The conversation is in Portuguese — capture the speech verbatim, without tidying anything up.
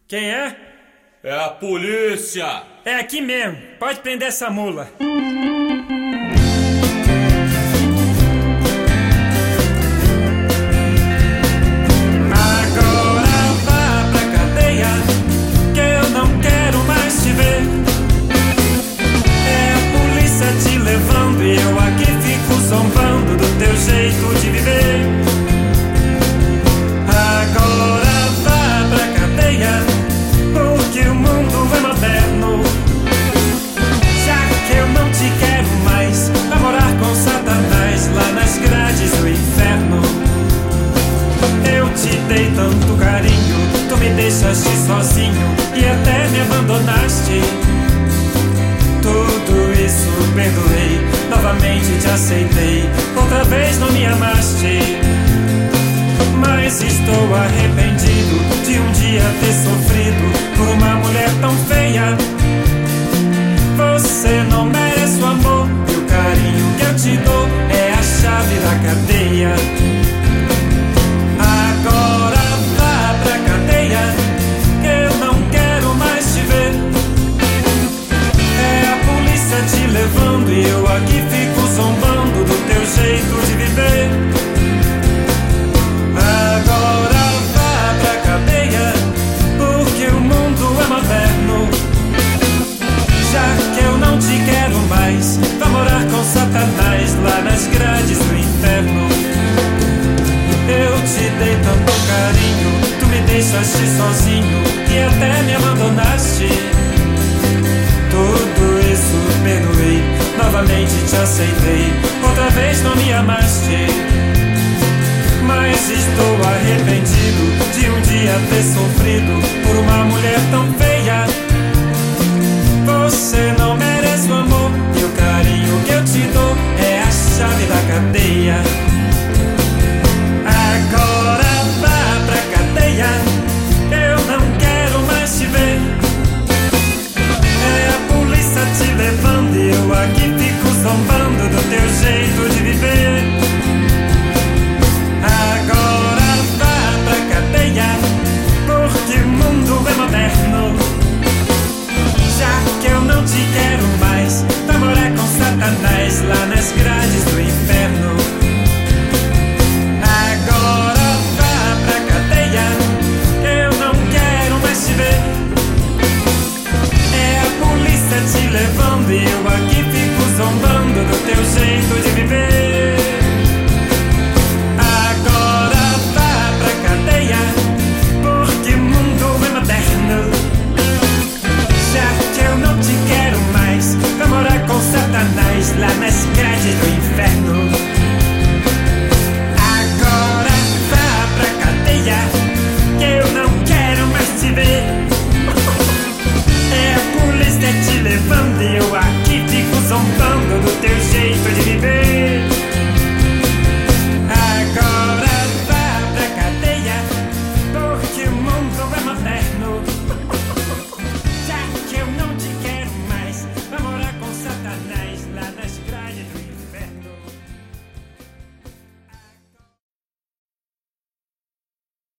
Quem é? É a polícia! É aqui mesmo, pode prender essa mula. Agora vá pra cadeia, que eu não quero mais te ver. É a polícia te levando e eu aqui fico zombando do teu jeito de viver. Agora vá pra cadeia, porque o mundo é moderno. Já que eu não te quero mais, vai morar com Satanás lá nas grades do inferno. Eu te dei tanto carinho, tu me deixaste sozinho e até me abandonaste. Tudo isso perdoei, novamente te aceitei, outra vez não me amaste. Mas estou arrependido de um dia ter sofrido por uma mulher tão feia. Você não merece o amor e o carinho que eu te dou é a chave da cadeia. Agora vá pra cadeia, que eu não quero mais te ver. É a polícia te levando e eu aqui fico zombando do teu jeito de viver. Agora vá pra cadeia, porque o mundo é moderno. Já que eu não te quero mais, vá morar com Satanás lá nas grades do inferno. Eu te dei tanto carinho, tu me deixaste sozinho e até me abandonaste. Tudo isso perdoei, novamente te aceitei, outra vez não me amaste. Mas estou arrependido de um dia ter sofrido por uma mulher tão feia. Você não merece o amor e o carinho que eu te dou é a chave da cadeia.